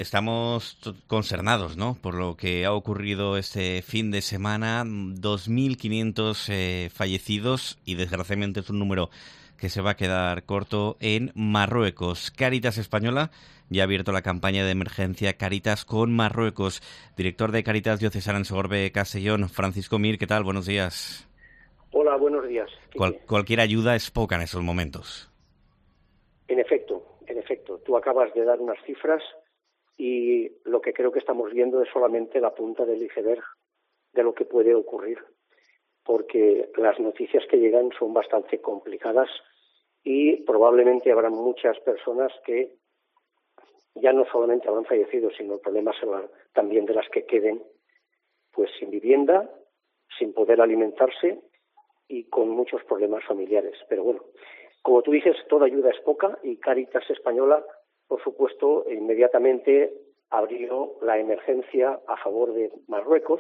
Estamos consternados, ¿no?, por lo que ha ocurrido este fin de semana. 2.500 fallecidos y desgraciadamente es un número que se va a quedar corto en Marruecos. Cáritas Española ya ha abierto la campaña de emergencia Cáritas con Marruecos. Director de Cáritas Diocesana en Segorbe Castellón, Francisco Mir, ¿qué tal? Buenos días. Hola, buenos días, Quique. Cualquier ayuda es poca en esos momentos. En efecto, tú acabas de dar unas cifras y lo que creo que estamos viendo es solamente la punta del iceberg de lo que puede ocurrir, porque las noticias que llegan son bastante complicadas y probablemente habrá muchas personas que ya no solamente habrán fallecido, sino el problema será también de las que queden pues sin vivienda, sin poder alimentarse y con muchos problemas familiares. Pero bueno, como tú dices, toda ayuda es poca y Cáritas Española, por supuesto, inmediatamente abrió la emergencia a favor de Marruecos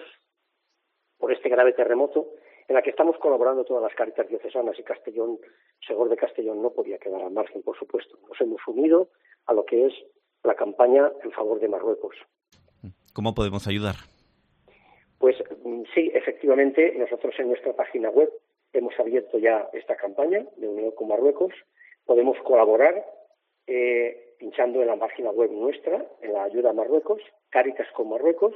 por este grave terremoto en la que estamos colaborando todas las Cáritas diocesanas y Castellón, Segorbe Castellón no podía quedar al margen, por supuesto. Nos hemos unido a lo que es la campaña en favor de Marruecos. ¿Cómo podemos ayudar? Pues sí, efectivamente, nosotros en nuestra página web hemos abierto ya esta campaña de unión con Marruecos. Podemos colaborar pinchando en la página web nuestra, en la ayuda a Marruecos, Cáritas con Marruecos,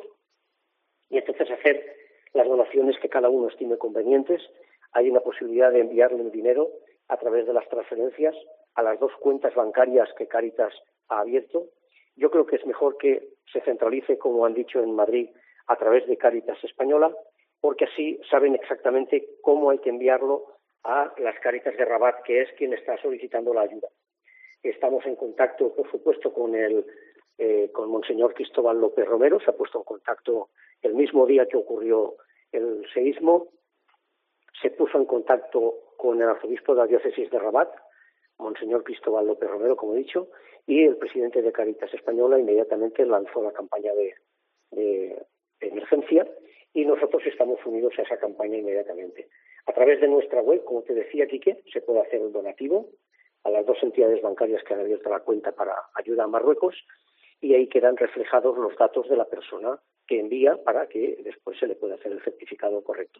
y entonces hacer las donaciones que cada uno estime convenientes. Hay una posibilidad de enviarle el dinero a través de las transferencias a las dos cuentas bancarias que Cáritas ha abierto. Yo creo que es mejor que se centralice, como han dicho en Madrid, a través de Cáritas Española, porque así saben exactamente cómo hay que enviarlo a las Cáritas de Rabat, que es quien está solicitando la ayuda. Estamos en contacto, por supuesto, con Monseñor Cristóbal López Romero. Se ha puesto en contacto el mismo día que ocurrió el seísmo. Se puso en contacto con el arzobispo de la diócesis de Rabat, Monseñor Cristóbal López Romero, como he dicho, y el presidente de Cáritas Española inmediatamente lanzó la campaña de emergencia y nosotros estamos unidos a esa campaña inmediatamente. A través de nuestra web, como te decía, Quique, se puede hacer el donativo a las dos entidades bancarias que han abierto la cuenta para ayuda a Marruecos y ahí quedan reflejados los datos de la persona que envía para que después se le pueda hacer el certificado correcto.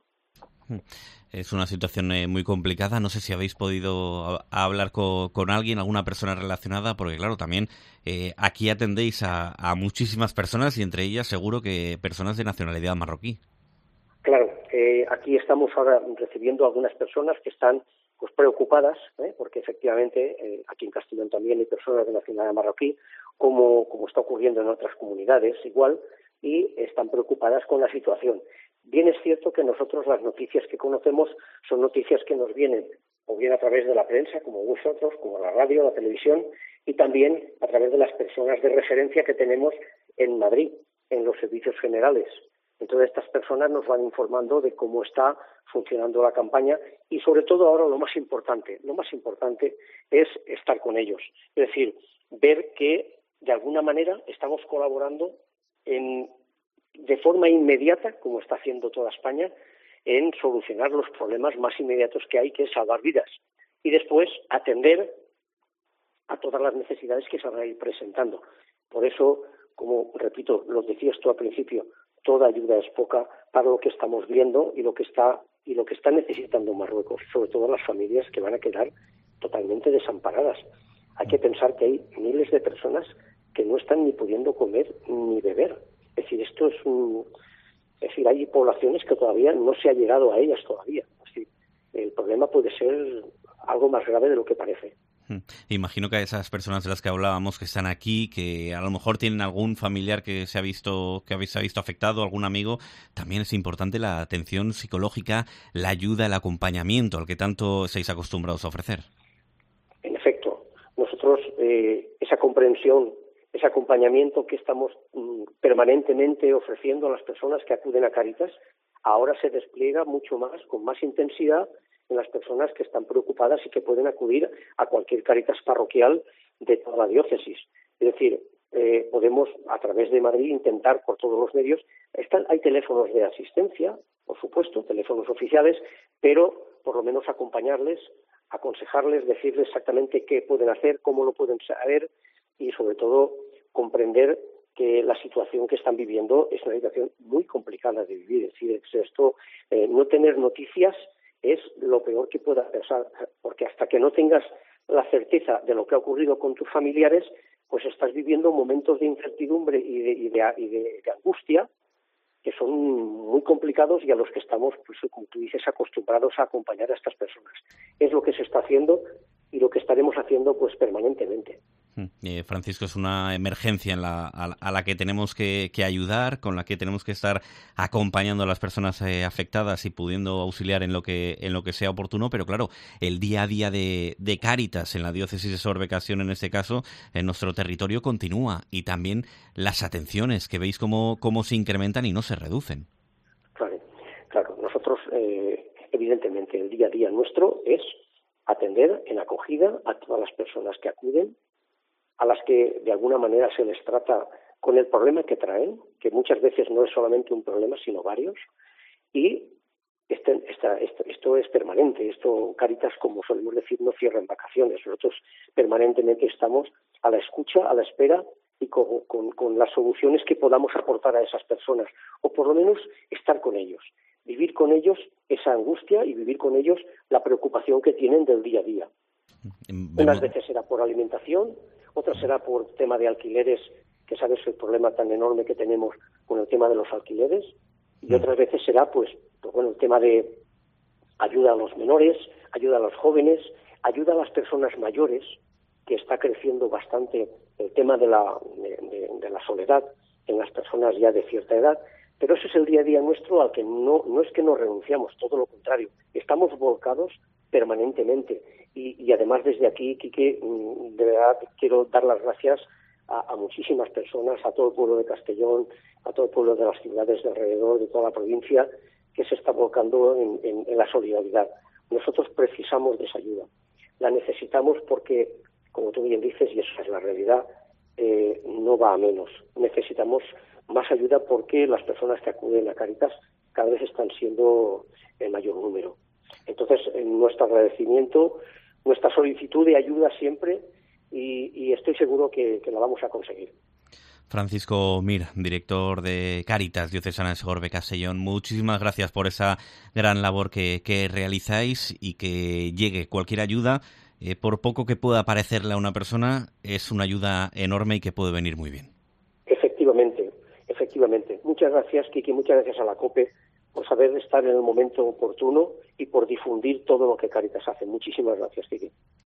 Es una situación muy complicada. No sé si habéis podido hablar con alguien, alguna persona relacionada, porque claro, también aquí atendéis a muchísimas personas y entre ellas seguro que personas de nacionalidad marroquí. Claro, aquí estamos ahora recibiendo algunas personas que están pues preocupadas, porque efectivamente aquí en Castellón también hay personas de nacionalidad marroquí, como está ocurriendo en otras comunidades igual, y están preocupadas con la situación. Bien es cierto que nosotros las noticias que conocemos son noticias que nos vienen o bien a través de la prensa, como vosotros, como la radio, la televisión, y también a través de las personas de referencia que tenemos en Madrid, en los servicios generales. Entonces estas personas nos van informando de cómo está funcionando la campaña y sobre todo ahora lo más importante es estar con ellos. Es decir, ver que de alguna manera estamos colaborando de forma inmediata, como está haciendo toda España, en solucionar los problemas más inmediatos que hay, que es salvar vidas. Y después atender a todas las necesidades que se van a ir presentando. Por eso, como repito, lo decías tú al principio, toda ayuda es poca para lo que estamos viendo y lo que está necesitando Marruecos, sobre todo las familias que van a quedar totalmente desamparadas. Hay que pensar que hay miles de personas que no están ni pudiendo comer ni beber. Es decir, hay poblaciones que todavía no se ha llegado a ellas todavía. Es decir, el problema puede ser algo más grave de lo que parece. Imagino que a esas personas de las que hablábamos que están aquí, que a lo mejor tienen algún familiar que se ha visto afectado, algún amigo, también es importante la atención psicológica, la ayuda, el acompañamiento al que tanto estáis acostumbrados a ofrecer. En efecto, nosotros esa comprensión, ese acompañamiento que estamos permanentemente ofreciendo a las personas que acuden a Cáritas, ahora se despliega mucho más, con más intensidad, en las personas que están preocupadas y que pueden acudir a cualquier Cáritas parroquial de toda la diócesis. Es decir, podemos a través de Madrid intentar por todos los medios. Hay teléfonos de asistencia, por supuesto, teléfonos oficiales, pero por lo menos acompañarles, aconsejarles, decirles exactamente qué pueden hacer, cómo lo pueden saber y sobre todo comprender que la situación que están viviendo es una situación muy complicada de vivir. Es decir, no tener noticias es lo peor que pueda pasar, porque hasta que no tengas la certeza de lo que ha ocurrido con tus familiares, pues estás viviendo momentos de incertidumbre y de angustia que son muy complicados y a los que estamos, pues, como tú dices, acostumbrados a acompañar a estas personas. Es lo que se está haciendo y lo que estaremos haciendo, pues, permanentemente. Francisco, es una emergencia a la que tenemos que ayudar, con la que tenemos que estar acompañando a las personas afectadas y pudiendo auxiliar en lo que sea oportuno, pero claro, el día a día de Cáritas en la diócesis de Sor-Becación, en este caso, en nuestro territorio continúa, y también las atenciones que veis cómo se incrementan y no se reducen. Claro, nosotros evidentemente el día a día nuestro es atender en acogida a todas las personas que acuden, a las que de alguna manera se les trata con el problema que traen, que muchas veces no es solamente un problema, sino varios, y esto es permanente. Esto, Cáritas, como solemos decir, no cierra en vacaciones. Nosotros permanentemente estamos a la escucha, a la espera y con las soluciones que podamos aportar a esas personas, o por lo menos estar con ellos, vivir con ellos esa angustia y vivir con ellos la preocupación que tienen del día a día. Unas veces será por alimentación, otras será por tema de alquileres, que sabes el problema tan enorme que tenemos con el tema de los alquileres, y otras veces será pues el tema de ayuda a los menores, ayuda a los jóvenes, ayuda a las personas mayores, que está creciendo bastante el tema de la soledad en las personas ya de cierta edad. Pero ese es el día a día nuestro, al que no es que nos renunciamos, todo lo contrario, estamos volcados permanentemente. Y además desde aquí, Quique, de verdad quiero dar las gracias a muchísimas personas, a todo el pueblo de Castellón, a todo el pueblo de las ciudades de alrededor, de toda la provincia, que se está volcando en la solidaridad. Nosotros precisamos de esa ayuda. La necesitamos porque, como tú bien dices, y esa es la realidad, no va a menos. Necesitamos más ayuda porque las personas que acuden a Cáritas cada vez están siendo en mayor número. Entonces, nuestro agradecimiento, nuestra solicitud de ayuda siempre, y estoy seguro que la vamos a conseguir. Francisco Mir, director de Cáritas Diocesana de Segorbe-Castellón, muchísimas gracias por esa gran labor que realizáis, y que llegue cualquier ayuda, por poco que pueda parecerle a una persona, es una ayuda enorme y que puede venir muy bien. Efectivamente. Muchas gracias, Kiki, muchas gracias a la COPE por saber estar en el momento oportuno y por difundir todo lo que Cáritas hace. Muchísimas gracias, Kiki.